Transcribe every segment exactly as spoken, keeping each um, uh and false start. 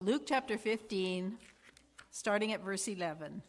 Luke chapter fifteen, starting at verse eleven.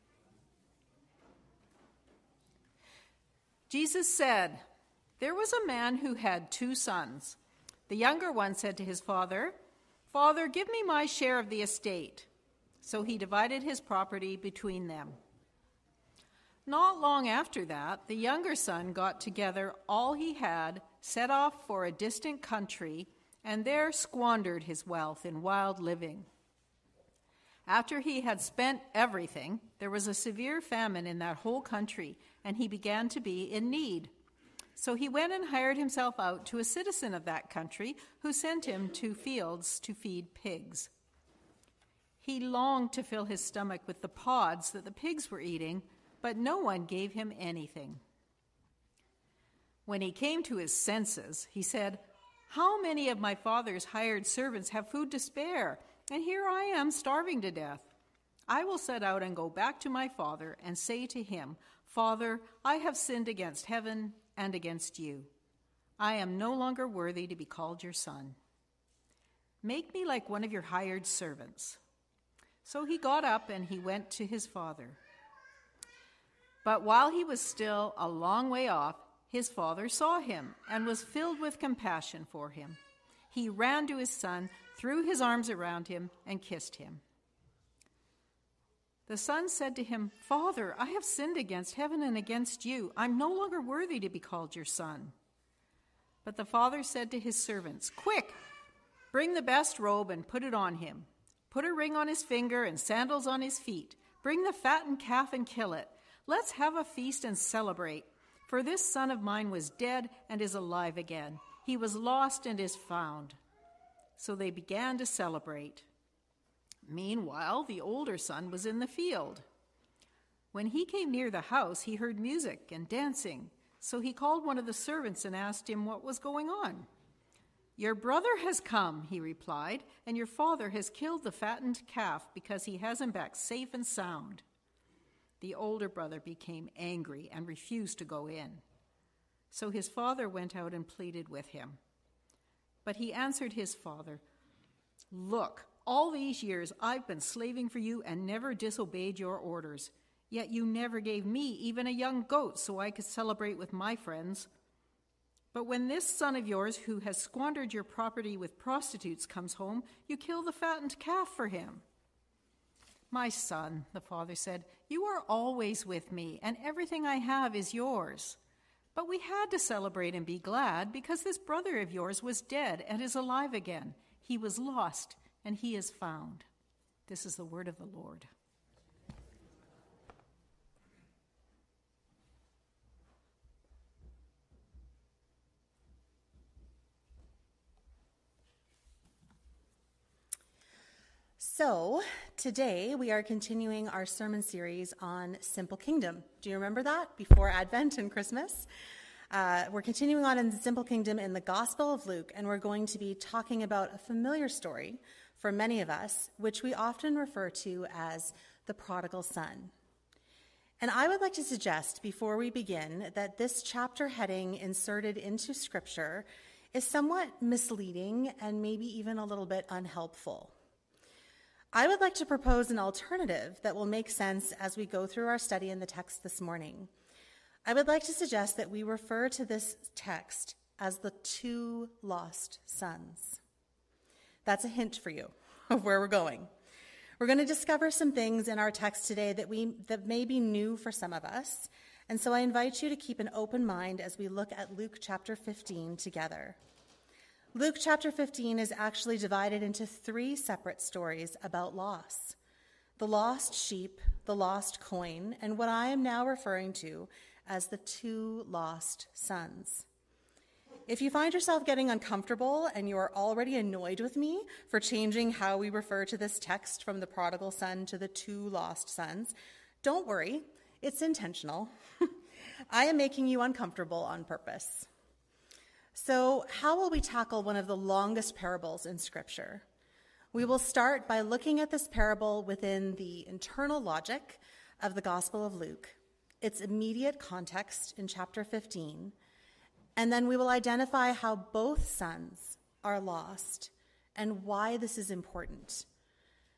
Jesus said, "There was a man who had two sons. The younger one said to his father, 'Father, give me my share of the estate.' So he divided his property between them. Not long after that, the younger son got together all he had, set off for a distant country, and there squandered his wealth in wild living. After he had spent everything, there was a severe famine in that whole country, and he began to be in need. So he went and hired himself out to a citizen of that country, who sent him to fields to feed pigs. He longed to fill his stomach with the pods that the pigs were eating, but no one gave him anything. When he came to his senses, he said, 'How many of my father's hired servants have food to spare? And here I am starving to death. I will set out and go back to my father and say to him, Father, I have sinned against heaven and against you. I am no longer worthy to be called your son. Make me like one of your hired servants.' So he got up and he went to his father. But while he was still a long way off, his father saw him and was filled with compassion for him. He ran to his son, threw his arms around him, and kissed him. The son said to him, 'Father, I have sinned against heaven and against you. I'm no longer worthy to be called your son.' But the father said to his servants, 'Quick, bring the best robe and put it on him. Put a ring on his finger and sandals on his feet. Bring the fattened calf and kill it. Let's have a feast and celebrate. For this son of mine was dead and is alive again. He was lost and is found.' So they began to celebrate. Meanwhile, the older son was in the field. When he came near the house, he heard music and dancing. So he called one of the servants and asked him what was going on. 'Your brother has come,' he replied, 'and your father has killed the fattened calf because he has him back safe and sound.' The older brother became angry and refused to go in. So his father went out and pleaded with him. But he answered his father, 'Look, all these years I've been slaving for you and never disobeyed your orders. Yet you never gave me even a young goat so I could celebrate with my friends. But when this son of yours who has squandered your property with prostitutes comes home, you kill the fattened calf for him.' 'My son,' the father said, 'you are always with me, and everything I have is yours. But we had to celebrate and be glad because this brother of yours was dead and is alive again. He was lost, and he is found.' This is the word of the Lord." So, today we are continuing our sermon series on Simple Kingdom. Do you remember that before Advent and Christmas? Uh, we're continuing on in the Simple Kingdom in the Gospel of Luke, and we're going to be talking about a familiar story for many of us, which we often refer to as the prodigal son. And I would like to suggest before we begin that this chapter heading inserted into Scripture is somewhat misleading and maybe even a little bit unhelpful. I would like to propose an alternative that will make sense as we go through our study in the text this morning. I would like to suggest that we refer to this text as the two lost sons. That's a hint for you of where we're going. We're going to discover some things in our text today that we that may be new for some of us, and so I invite you to keep an open mind as we look at Luke chapter fifteen together. Luke chapter fifteen is actually divided into three separate stories about loss: the lost sheep, the lost coin, and what I am now referring to as the two lost sons. If you find yourself getting uncomfortable and you are already annoyed with me for changing how we refer to this text from the prodigal son to the two lost sons, don't worry, it's intentional. I am making you uncomfortable on purpose. So, how will we tackle one of the longest parables in Scripture? We will start by looking at this parable within the internal logic of the Gospel of Luke, its immediate context in chapter fifteen, and then we will identify how both sons are lost and why this is important.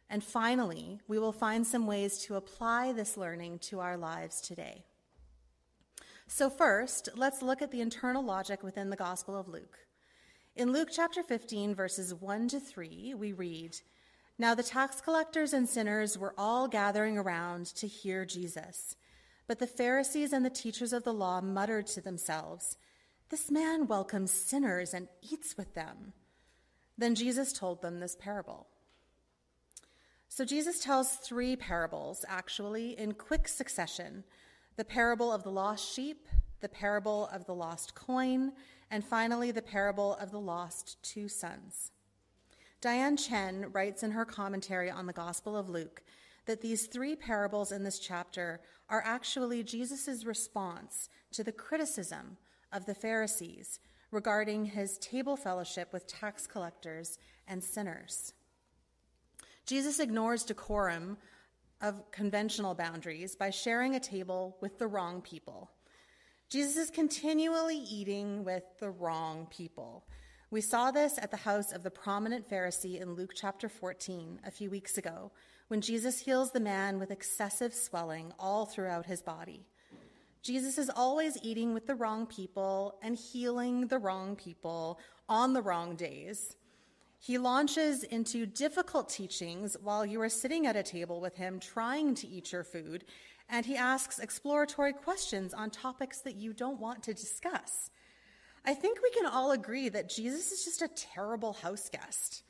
And finally, we will find some ways to apply this learning to our lives today. So first, let's look at the internal logic within the Gospel of Luke. In Luke chapter fifteen, verses one to three, we read, "Now the tax collectors and sinners were all gathering around to hear Jesus. But the Pharisees and the teachers of the law muttered to themselves, 'This man welcomes sinners and eats with them.' Then Jesus told them this parable." So Jesus tells three parables, actually, in quick succession. The parable of the lost sheep, the parable of the lost coin, and finally the parable of the lost two sons. Diane Chen writes in her commentary on the Gospel of Luke that these three parables in this chapter are actually Jesus' response to the criticism of the Pharisees regarding his table fellowship with tax collectors and sinners. Jesus ignores decorum of conventional boundaries by sharing a table with the wrong people. Jesus is continually eating with the wrong people. We saw this at the house of the prominent Pharisee in Luke chapter fourteen a few weeks ago, when Jesus heals the man with excessive swelling all throughout his body. Jesus is always eating with the wrong people and healing the wrong people on the wrong days. He launches into difficult teachings while you are sitting at a table with him trying to eat your food, and he asks exploratory questions on topics that you don't want to discuss. I think we can all agree that Jesus is just a terrible house guest.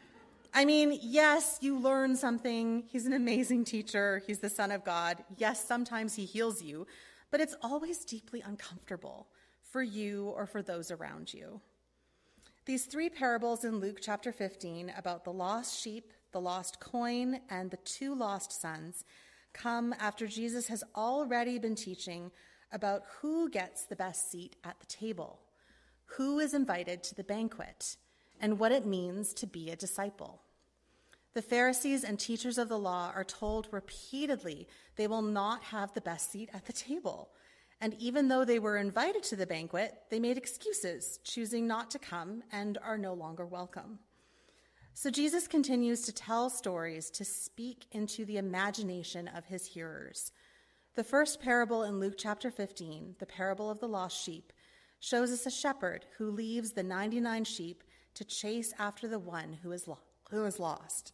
I mean, yes, you learn something. He's an amazing teacher. He's the Son of God. Yes, sometimes he heals you, but it's always deeply uncomfortable for you or for those around you. These three parables in Luke chapter fifteen about the lost sheep, the lost coin, and the two lost sons come after Jesus has already been teaching about who gets the best seat at the table, who is invited to the banquet, and what it means to be a disciple. The Pharisees and teachers of the law are told repeatedly they will not have the best seat at the table. And even though they were invited to the banquet, they made excuses, choosing not to come, and are no longer welcome. So Jesus continues to tell stories to speak into the imagination of his hearers. The first parable in Luke chapter fifteen, the parable of the lost sheep, shows us a shepherd who leaves the ninety-nine sheep to chase after the one who is, lo- who is lost.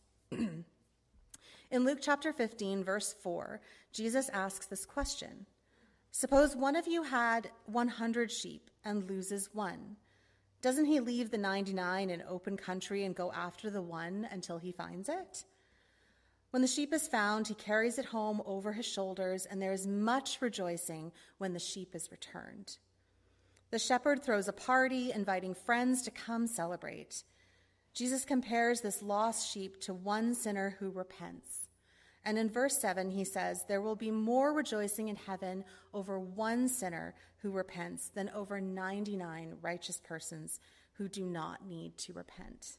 In Luke chapter fifteen, verse four, Jesus asks this question. Suppose one of you had one hundred sheep and loses one. Doesn't he leave the ninety-nine in open country and go after the one until he finds it? When the sheep is found, he carries it home over his shoulders, and there is much rejoicing when the sheep is returned. The shepherd throws a party, inviting friends to come celebrate. Jesus compares this lost sheep to one sinner who repents. And in verse seven, he says, there will be more rejoicing in heaven over one sinner who repents than over ninety-nine righteous persons who do not need to repent.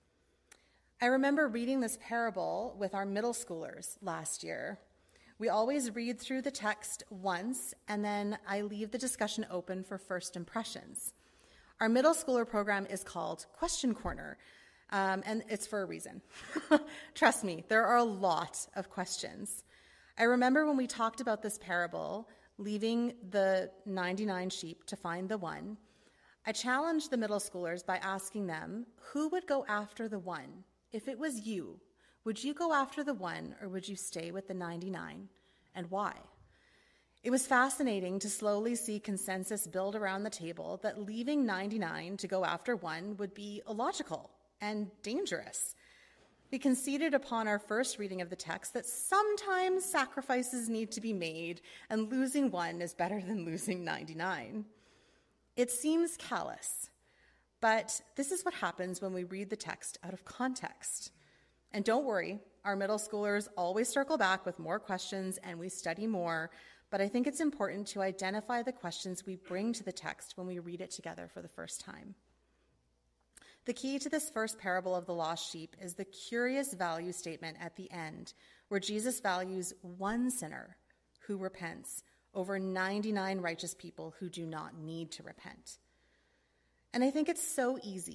I remember reading this parable with our middle schoolers last year. We always read through the text once, and then I leave the discussion open for first impressions. Our middle schooler program is called Question Corner. Um, and it's for a reason. Trust me, there are a lot of questions. I remember when we talked about this parable, leaving the ninety-nine sheep to find the one, I challenged the middle schoolers by asking them, who would go after the one? If it was you, would you go after the one, or would you stay with the ninety-nine, and why? It was fascinating to slowly see consensus build around the table that leaving ninety-nine to go after one would be illogical and dangerous. We conceded upon our first reading of the text that sometimes sacrifices need to be made, and losing one is better than losing ninety-nine. It seems callous, but this is what happens when we read the text out of context. And don't worry, our middle schoolers always circle back with more questions and we study more, but I think it's important to identify the questions we bring to the text when we read it together for the first time. The key to this first parable of the lost sheep is the curious value statement at the end, where Jesus values one sinner who repents over ninety-nine righteous people who do not need to repent. And I think it's so easy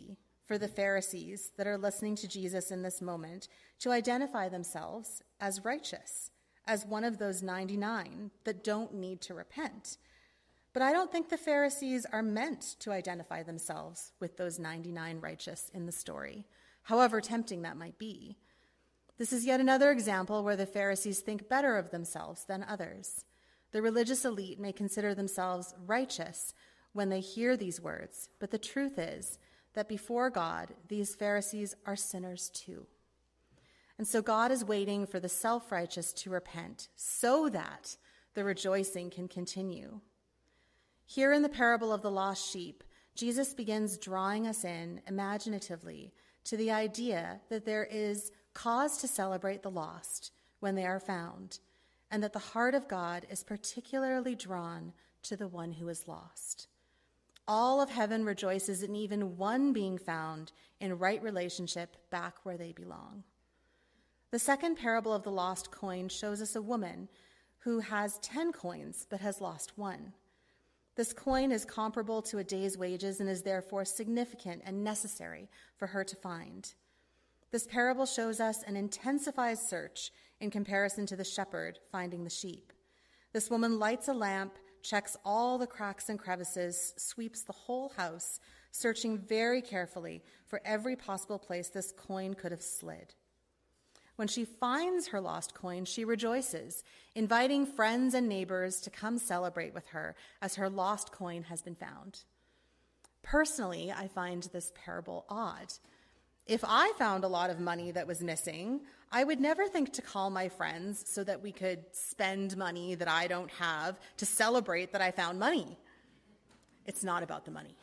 for the Pharisees that are listening to Jesus in this moment to identify themselves as righteous, as one of those ninety-nine that don't need to repent. But I don't think the Pharisees are meant to identify themselves with those ninety-nine righteous in the story, however tempting that might be. This is yet another example where the Pharisees think better of themselves than others. The religious elite may consider themselves righteous when they hear these words, but the truth is that before God, these Pharisees are sinners too. And so God is waiting for the self-righteous to repent so that the rejoicing can continue. Here in the parable of the lost sheep, Jesus begins drawing us in imaginatively to the idea that there is cause to celebrate the lost when they are found, and that the heart of God is particularly drawn to the one who is lost. All of heaven rejoices in even one being found in right relationship back where they belong. The second parable of the lost coin shows us a woman who has ten coins but has lost one. This coin is comparable to a day's wages and is therefore significant and necessary for her to find. This parable shows us an intensified search in comparison to the shepherd finding the sheep. This woman lights a lamp, checks all the cracks and crevices, sweeps the whole house, searching very carefully for every possible place this coin could have slid. When she finds her lost coin, she rejoices, inviting friends and neighbors to come celebrate with her as her lost coin has been found. Personally, I find this parable odd. If I found a lot of money that was missing, I would never think to call my friends so that we could spend money that I don't have to celebrate that I found money. It's not about the money.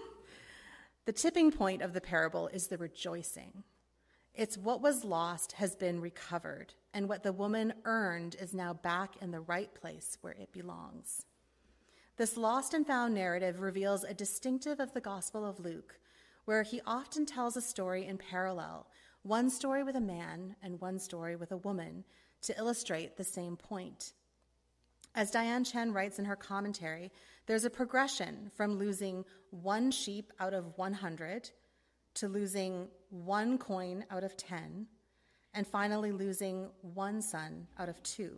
The tipping point of the parable is the rejoicing. It's what was lost has been recovered, and what the woman earned is now back in the right place where it belongs. This lost and found narrative reveals a distinctive of the Gospel of Luke, where he often tells a story in parallel, one story with a man and one story with a woman, to illustrate the same point. As Diane Chen writes in her commentary, there's a progression from losing one sheep out of one hundred to losing one coin out of ten, and finally losing one son out of two.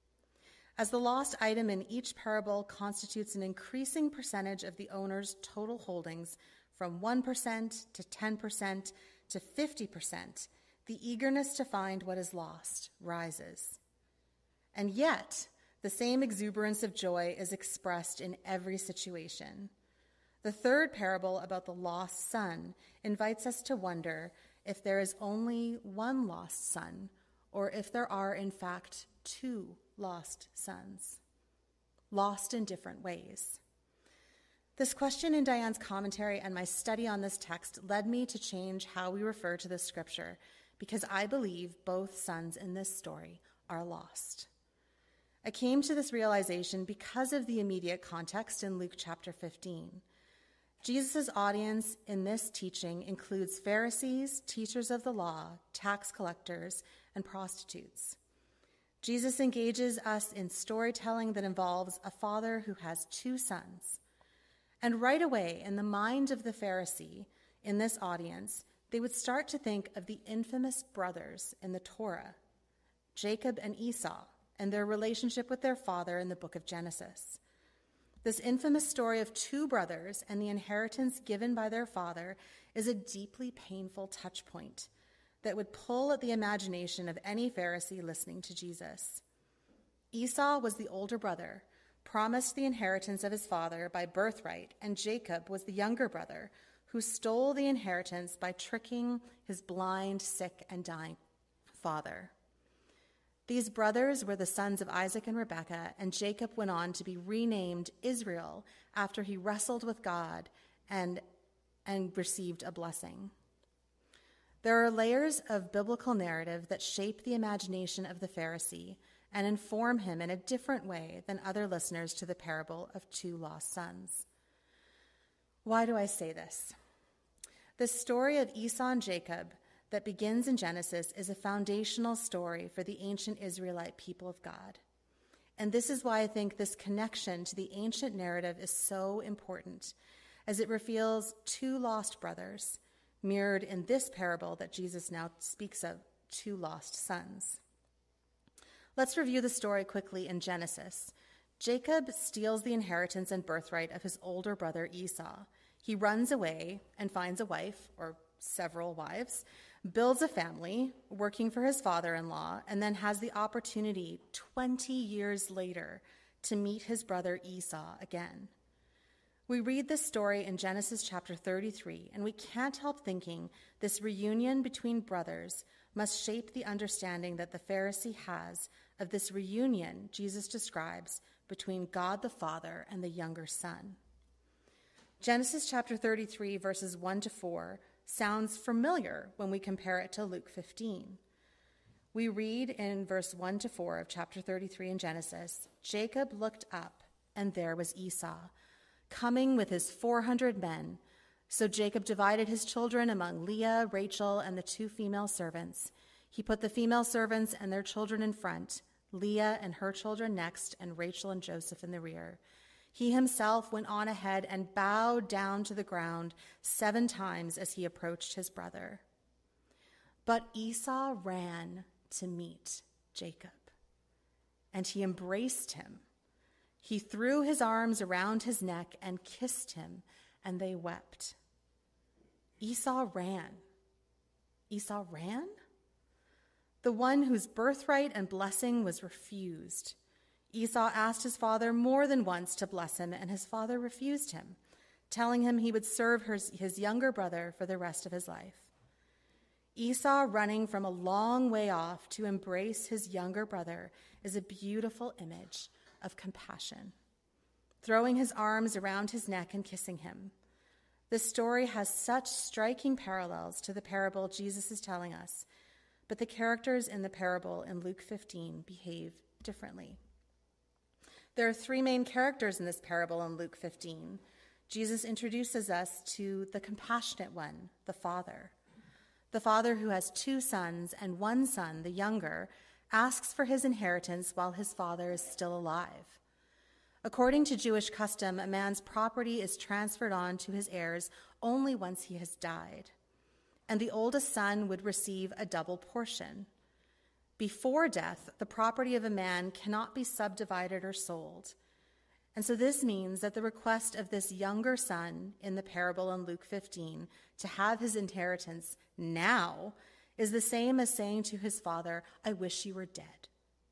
As the lost item in each parable constitutes an increasing percentage of the owner's total holdings, from one percent to ten percent to fifty percent, the eagerness to find what is lost rises. And yet, the same exuberance of joy is expressed in every situation. The third parable about the lost son invites us to wonder if there is only one lost son, or if there are, in fact, two lost sons, lost in different ways. This question in Diane's commentary and my study on this text led me to change how we refer to this scripture, because I believe both sons in this story are lost. I came to this realization because of the immediate context in Luke chapter fifteen. Jesus' audience in this teaching includes Pharisees, teachers of the law, tax collectors, and prostitutes. Jesus engages us in storytelling that involves a father who has two sons. And right away, in the mind of the Pharisee in this audience, they would start to think of the infamous brothers in the Torah, Jacob and Esau, and their relationship with their father in the book of Genesis. This infamous story of two brothers and the inheritance given by their father is a deeply painful touch point that would pull at the imagination of any Pharisee listening to Jesus. Esau was the older brother, promised the inheritance of his father by birthright, and Jacob was the younger brother who stole the inheritance by tricking his blind, sick, and dying father. These brothers were the sons of Isaac and Rebekah, and Jacob went on to be renamed Israel after he wrestled with God and, and received a blessing. There are layers of biblical narrative that shape the imagination of the Pharisee and inform him in a different way than other listeners to the parable of two lost sons. Why do I say this? The story of Esau and Jacob that begins in Genesis is a foundational story for the ancient Israelite people of God. And this is why I think this connection to the ancient narrative is so important, as it reveals two lost brothers mirrored in this parable that Jesus now speaks of, two lost sons. Let's review the story quickly in Genesis. Jacob steals the inheritance and birthright of his older brother Esau. He runs away and finds a wife, or several wives, builds a family, working for his father-in-law, and then has the opportunity twenty years later to meet his brother Esau again. We read this story in Genesis chapter thirty-three, and we can't help thinking this reunion between brothers must shape the understanding that the Pharisee has of this reunion Jesus describes between God the Father and the younger son. Genesis chapter thirty-three, verses one to four, sounds familiar when we compare it to Luke fifteen. We read in verse one to four of chapter thirty-three in Genesis, Jacob looked up, and there was Esau, coming with his four hundred men. So Jacob divided his children among Leah, Rachel, and the two female servants. He put the female servants and their children in front, Leah and her children next, and Rachel and Joseph in the rear. He himself went on ahead and bowed down to the ground seven times as he approached his brother. But Esau ran to meet Jacob, and he embraced him. He threw his arms around his neck and kissed him, and they wept. Esau ran. Esau ran? The one whose birthright and blessing was refused. Esau asked his father more than once to bless him, and his father refused him, telling him he would serve his, his younger brother for the rest of his life. Esau running from a long way off to embrace his younger brother is a beautiful image of compassion, throwing his arms around his neck and kissing him. This story has such striking parallels to the parable Jesus is telling us, but the characters in the parable in Luke fifteen behave differently. There are three main characters in this parable in Luke fifteen. Jesus introduces us to the compassionate one, the father. The father who has two sons, and one son, the younger, asks for his inheritance while his father is still alive. According to Jewish custom, a man's property is transferred on to his heirs only once he has died, and the oldest son would receive a double portion. Before death, the property of a man cannot be subdivided or sold. And so this means that the request of this younger son in the parable in Luke fifteen to have his inheritance now is the same as saying to his father, I wish you were dead.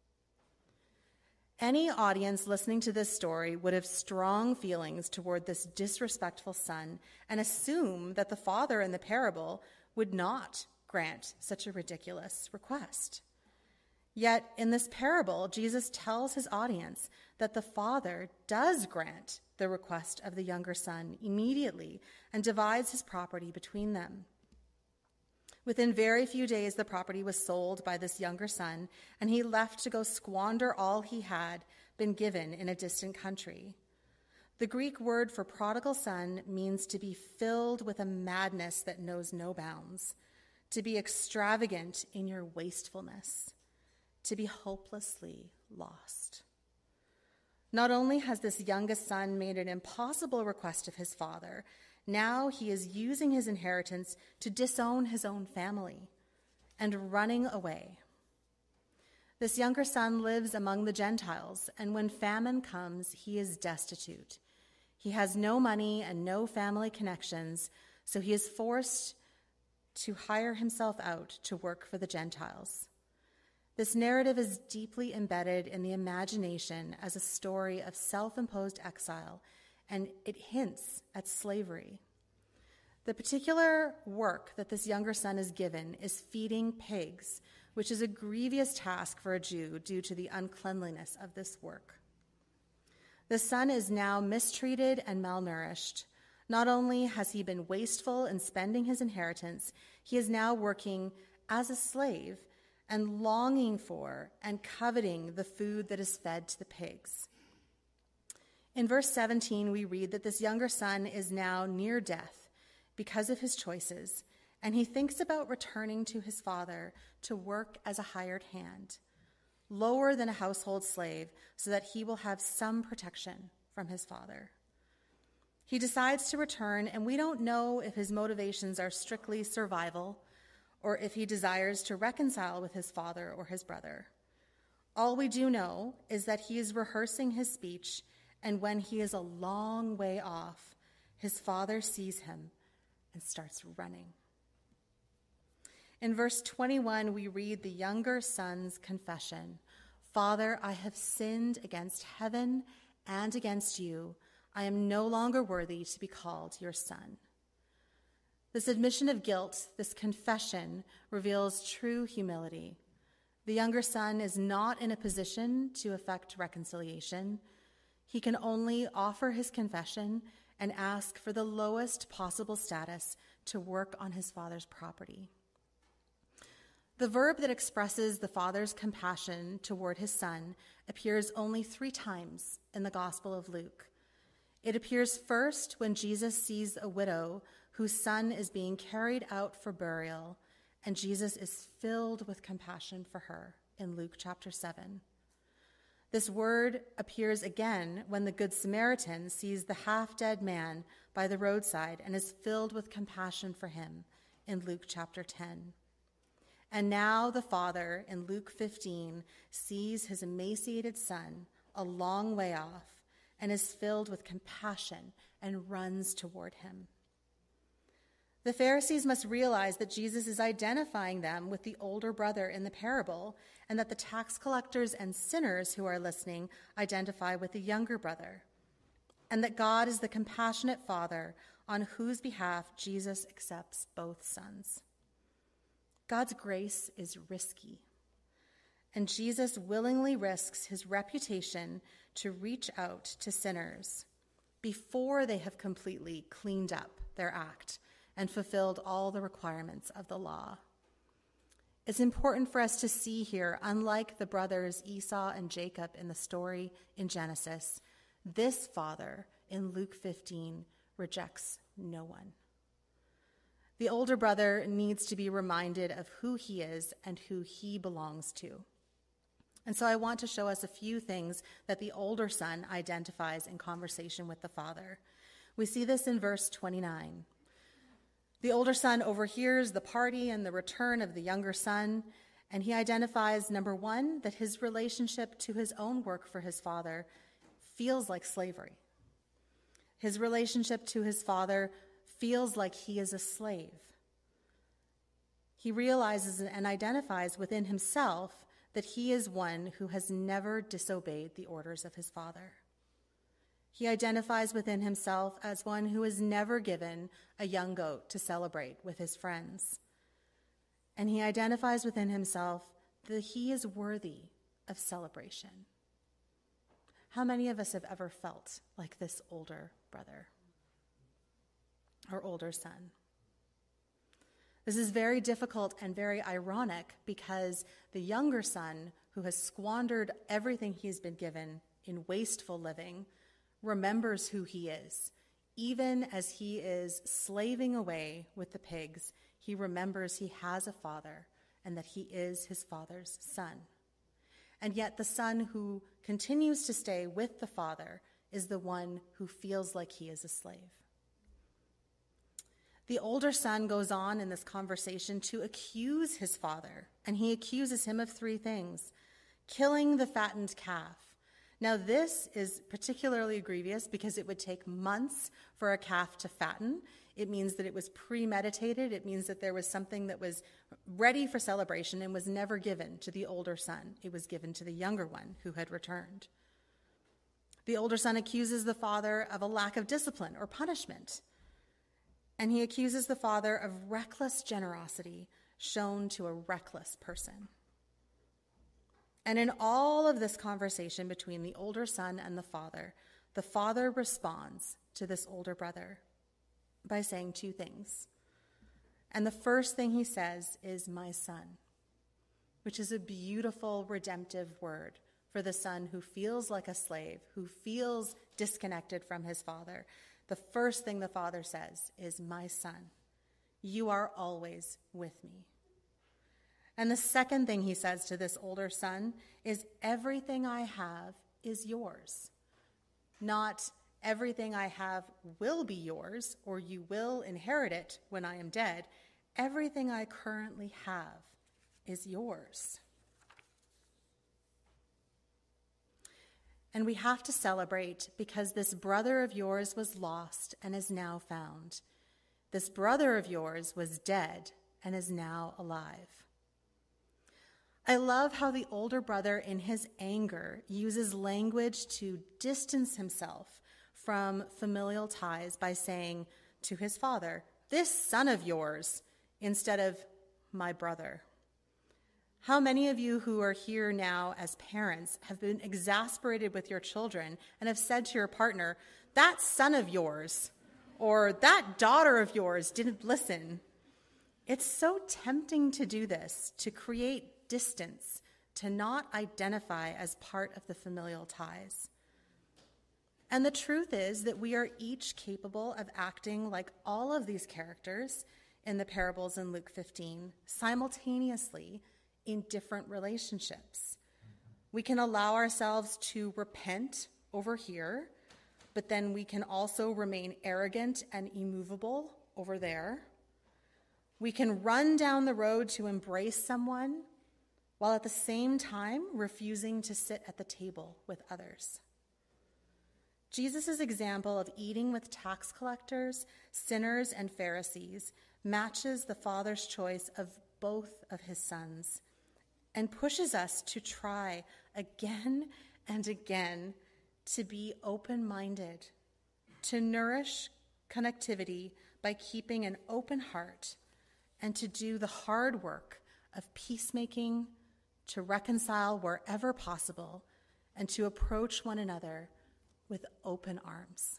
Any audience listening to this story would have strong feelings toward this disrespectful son and assume that the father in the parable would not grant such a ridiculous request. Yet in this parable, Jesus tells his audience that the father does grant the request of the younger son immediately and divides his property between them. Within very few days, the property was sold by this younger son, and he left to go squander all he had been given in a distant country. The Greek word for prodigal son means to be filled with a madness that knows no bounds, to be extravagant in your wastefulness, to be hopelessly lost. Not only has this youngest son made an impossible request of his father, now he is using his inheritance to disown his own family and running away. This younger son lives among the Gentiles, and when famine comes, he is destitute. He has no money and no family connections, so he is forced to hire himself out to work for the Gentiles. This narrative is deeply embedded in the imagination as a story of self-imposed exile, and it hints at slavery. The particular work that this younger son is given is feeding pigs, which is a grievous task for a Jew due to the uncleanliness of this work. The son is now mistreated and malnourished. Not only has he been wasteful in spending his inheritance, he is now working as a slave and longing for and coveting the food that is fed to the pigs. In verse seventeen, we read that this younger son is now near death because of his choices, and he thinks about returning to his father to work as a hired hand, lower than a household slave, so that he will have some protection from his father. He decides to return, and we don't know if his motivations are strictly survival or if he desires to reconcile with his father or his brother. All we do know is that he is rehearsing his speech, and when he is a long way off, his father sees him and starts running. In verse twenty-one, we read the younger son's confession. "Father, I have sinned against heaven and against you. I am no longer worthy to be called your son." This admission of guilt, this confession, reveals true humility. The younger son is not in a position to effect reconciliation. He can only offer his confession and ask for the lowest possible status to work on his father's property. The verb that expresses the father's compassion toward his son appears only three times in the Gospel of Luke. It appears first when Jesus sees a widow whose son is being carried out for burial, and Jesus is filled with compassion for her in Luke chapter seven. This word appears again when the Good Samaritan sees the half-dead man by the roadside and is filled with compassion for him in Luke chapter ten. And now the father in Luke fifteen sees his emaciated son a long way off and is filled with compassion and runs toward him. The Pharisees must realize that Jesus is identifying them with the older brother in the parable, and that the tax collectors and sinners who are listening identify with the younger brother, and that God is the compassionate Father on whose behalf Jesus accepts both sons. God's grace is risky, and Jesus willingly risks his reputation to reach out to sinners before they have completely cleaned up their act and fulfilled all the requirements of the law. It's important for us to see here, unlike the brothers Esau and Jacob in the story in Genesis, this father in Luke fifteen rejects no one. The older brother needs to be reminded of who he is and who he belongs to. And so I want to show us a few things that the older son identifies in conversation with the father. We see this in verse twenty-nine. The older son overhears the party and the return of the younger son, and he identifies, number one, that his relationship to his own work for his father feels like slavery. His relationship to his father feels like he is a slave. He realizes and identifies within himself that he is one who has never disobeyed the orders of his father. He identifies within himself as one who has never given a young goat to celebrate with his friends. And he identifies within himself that he is worthy of celebration. How many of us have ever felt like this older brother or older son? This is very difficult and very ironic because the younger son, who has squandered everything he's been given in wasteful living, remembers who he is. Even as he is slaving away with the pigs, he remembers he has a father and that he is his father's son. And yet the son who continues to stay with the father is the one who feels like he is a slave. The older son goes on in this conversation to accuse his father, and he accuses him of three things: killing the fattened calf. Now, this is particularly grievous because it would take months for a calf to fatten. It means that it was premeditated. It means that there was something that was ready for celebration and was never given to the older son. It was given to the younger one who had returned. The older son accuses the father of a lack of discipline or punishment. And he accuses the father of reckless generosity shown to a reckless person. And in all of this conversation between the older son and the father, the father responds to this older brother by saying two things. And the first thing he says is, "my son," which is a beautiful redemptive word for the son who feels like a slave, who feels disconnected from his father. The first thing the father says is, "my son, you are always with me." And the second thing he says to this older son is, "everything I have is yours." Not everything I have will be yours, or you will inherit it when I am dead. Everything I currently have is yours. And we have to celebrate because this brother of yours was lost and is now found. This brother of yours was dead and is now alive. I love how the older brother, in his anger, uses language to distance himself from familial ties by saying to his father, "This son of yours," instead of "my brother." How many of you who are here now as parents have been exasperated with your children and have said to your partner, "That son of yours," or "that daughter of yours didn't listen"? It's so tempting to do this, to create distance, to not identify as part of the familial ties. And the truth is that we are each capable of acting like all of these characters in the parables in Luke fifteen, simultaneously in different relationships. We can allow ourselves to repent over here, but then we can also remain arrogant and immovable over there. We can run down the road to embrace someone while at the same time refusing to sit at the table with others. Jesus' example of eating with tax collectors, sinners, and Pharisees matches the Father's choice of both of his sons and pushes us to try again and again to be open-minded, to nourish connectivity by keeping an open heart, and to do the hard work of peacemaking, to reconcile wherever possible, and to approach one another with open arms.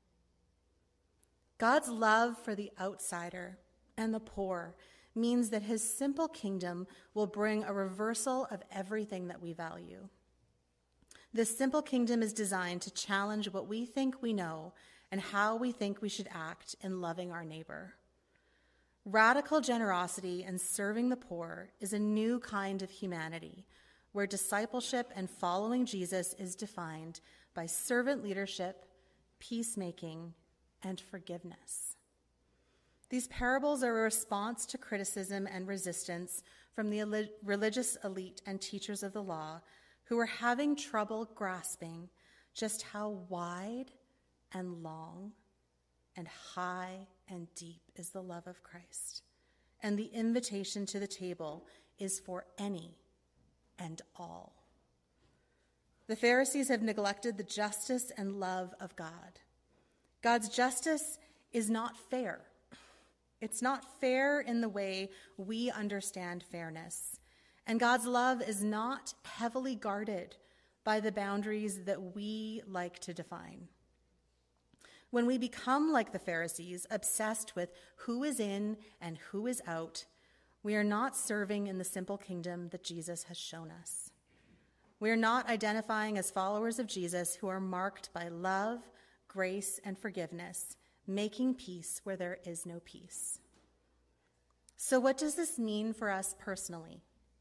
God's love for the outsider and the poor means that his simple kingdom will bring a reversal of everything that we value. This simple kingdom is designed to challenge what we think we know and how we think we should act in loving our neighbor. Radical generosity and serving the poor is a new kind of humanity where discipleship and following Jesus is defined by servant leadership, peacemaking, and forgiveness. These parables are a response to criticism and resistance from the religious elite and teachers of the law who were having trouble grasping just how wide and long and high and deep is the love of Christ. And the invitation to the table is for any and all. The Pharisees have neglected the justice and love of God. God's justice is not fair. It's not fair in the way we understand fairness. And God's love is not heavily guarded by the boundaries that we like to define. When we become like the Pharisees, obsessed with who is in and who is out, we are not serving in the simple kingdom that Jesus has shown us. We are not identifying as followers of Jesus who are marked by love, grace, and forgiveness, making peace where there is no peace. So what does this mean for us personally?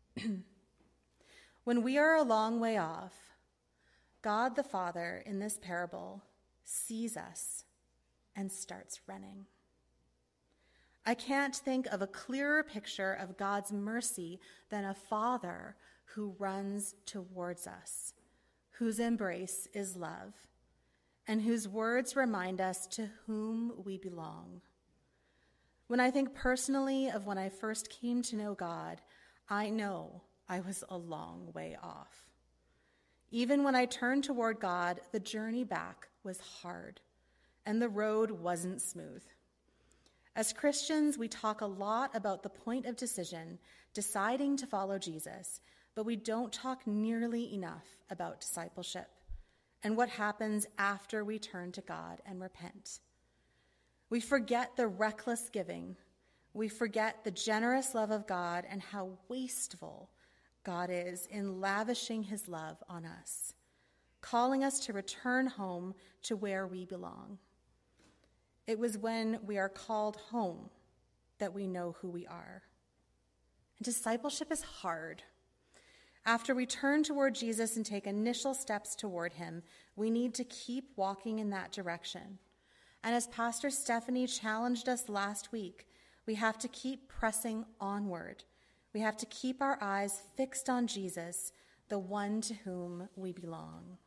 When we are a long way off, God the Father in this parable sees us and starts running. I can't think of a clearer picture of God's mercy than a father who runs towards us, whose embrace is love, and whose words remind us to whom we belong. When I think personally of when I first came to know God, I know I was a long way off. Even when I turned toward God, the journey back was hard, and the road wasn't smooth. As Christians, we talk a lot about the point of decision, deciding to follow Jesus, but we don't talk nearly enough about discipleship and what happens after we turn to God and repent. We forget the reckless giving. We forget the generous love of God and how wasteful God is in lavishing his love on us, calling us to return home to where we belong. It was when we are called home that we know who we are. And discipleship is hard. After we turn toward Jesus and take initial steps toward him, we need to keep walking in that direction. And as Pastor Stephanie challenged us last week, we have to keep pressing onward. We have to keep our eyes fixed on Jesus, the one to whom we belong.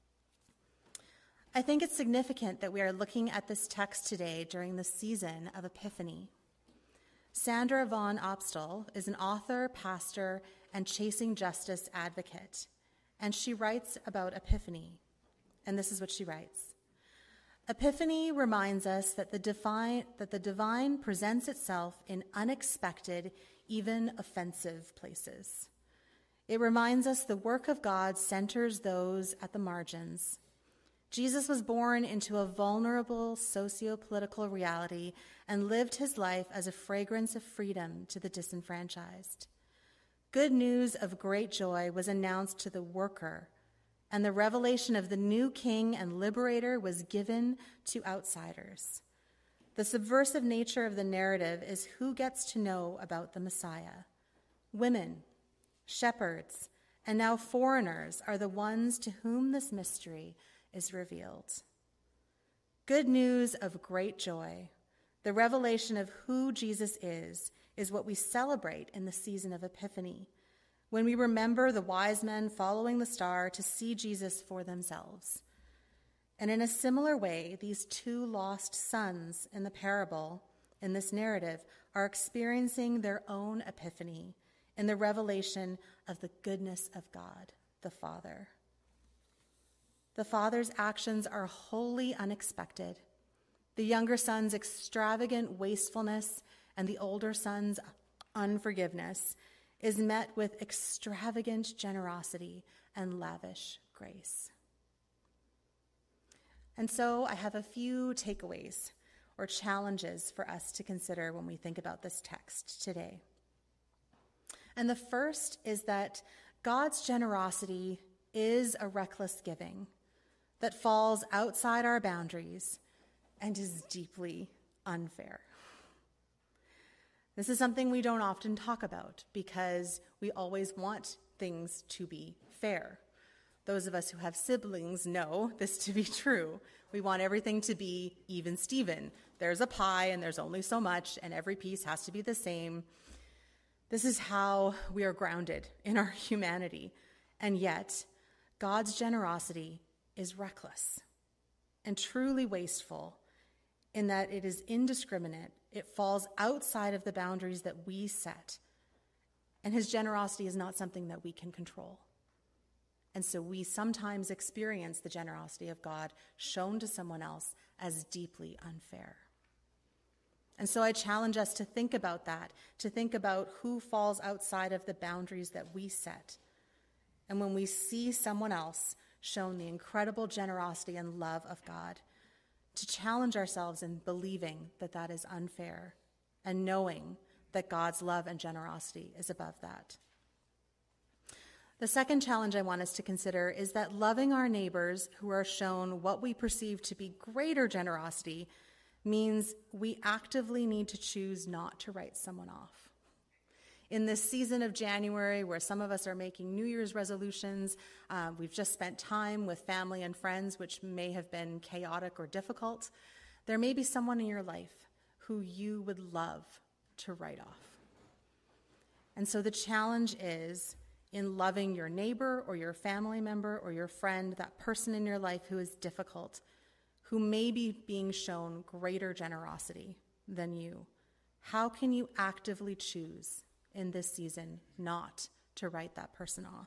I think it's significant that we are looking at this text today during the season of Epiphany. Sandra Von Opstal is an author, pastor, and chasing justice advocate, and she writes about Epiphany, and this is what she writes. Epiphany reminds us that the divine, that the divine presents itself in unexpected, even offensive places. It reminds us the work of God centers those at the margins. Jesus was born into a vulnerable socio-political reality and lived his life as a fragrance of freedom to the disenfranchised. Good news of great joy was announced to the worker, and the revelation of the new king and liberator was given to outsiders. The subversive nature of the narrative is who gets to know about the Messiah. Women, shepherds, and now foreigners are the ones to whom this mystery is revealed. Good news of great joy, the revelation of who Jesus is, is what we celebrate in the season of Epiphany, when we remember the wise men following the star to see Jesus for themselves. And in a similar way, these two lost sons in the parable, in this narrative, are experiencing their own epiphany in the revelation of the goodness of God, the Father. The Father's actions are wholly unexpected. The younger son's extravagant wastefulness and the older son's unforgiveness is met with extravagant generosity and lavish grace. And so I have a few takeaways or challenges for us to consider when we think about this text today. And the first is that God's generosity is a reckless giving that falls outside our boundaries and is deeply unfair. This is something we don't often talk about because we always want things to be fair. Those of us who have siblings know this to be true. We want everything to be even Steven. There's a pie and there's only so much and every piece has to be the same. This is how we are grounded in our humanity. And yet, God's generosity is reckless and truly wasteful in that it is indiscriminate. It falls outside of the boundaries that we set. And his generosity is not something that we can control. And so we sometimes experience the generosity of God shown to someone else as deeply unfair. And so I challenge us to think about that, to think about who falls outside of the boundaries that we set. And when we see someone else shown the incredible generosity and love of God, to challenge ourselves in believing that that is unfair and knowing that God's love and generosity is above that. The second challenge I want us to consider is that loving our neighbors who are shown what we perceive to be greater generosity means we actively need to choose not to write someone off. In this season of January, where some of us are making New Year's resolutions, uh, we've just spent time with family and friends, which may have been chaotic or difficult. There may be someone in your life who you would love to write off. And so the challenge is, in loving your neighbor or your family member or your friend, that person in your life who is difficult, who may be being shown greater generosity than you, how can you actively choose in this season not to write that person off?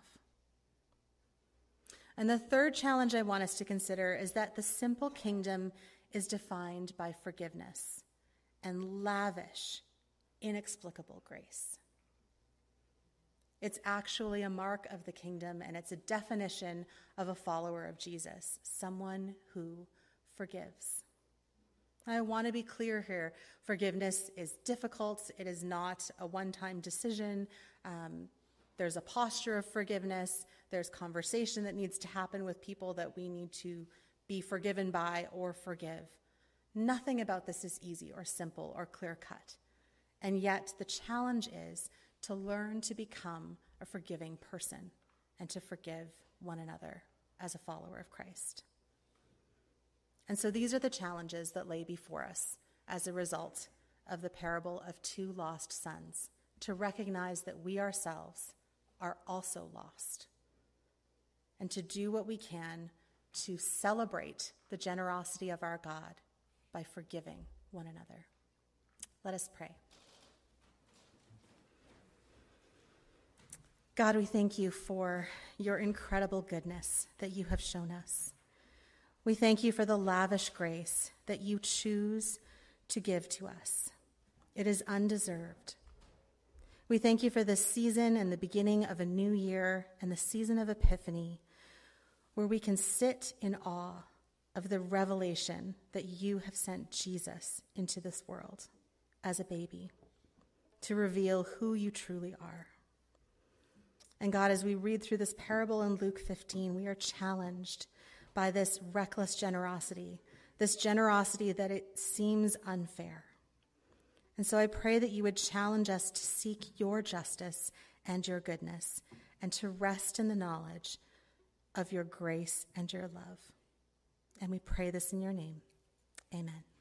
And the third challenge I want us to consider is that the simple kingdom is defined by forgiveness and lavish, inexplicable grace. It's actually a mark of the kingdom, and it's a definition of a follower of Jesus, someone who forgives. I want to be clear here. Forgiveness is difficult. It is not a one-time decision. Um, there's a posture of forgiveness. There's conversation that needs to happen with people that we need to be forgiven by or forgive. Nothing about this is easy or simple or clear-cut. And yet the challenge is to learn to become a forgiving person and to forgive one another as a follower of Christ. And so these are the challenges that lay before us as a result of the parable of two lost sons, to recognize that we ourselves are also lost, and to do what we can to celebrate the generosity of our God by forgiving one another. Let us pray. God, we thank you for your incredible goodness that you have shown us. We thank you for the lavish grace that you choose to give to us. It is undeserved. We thank you for this season and the beginning of a new year and the season of Epiphany, where we can sit in awe of the revelation that you have sent Jesus into this world as a baby to reveal who you truly are. And God, as we read through this parable in Luke fifteen, we are challenged by this reckless generosity, this generosity that it seems unfair. And so I pray that you would challenge us to seek your justice and your goodness, and to rest in the knowledge of your grace and your love. And we pray this in your name. Amen.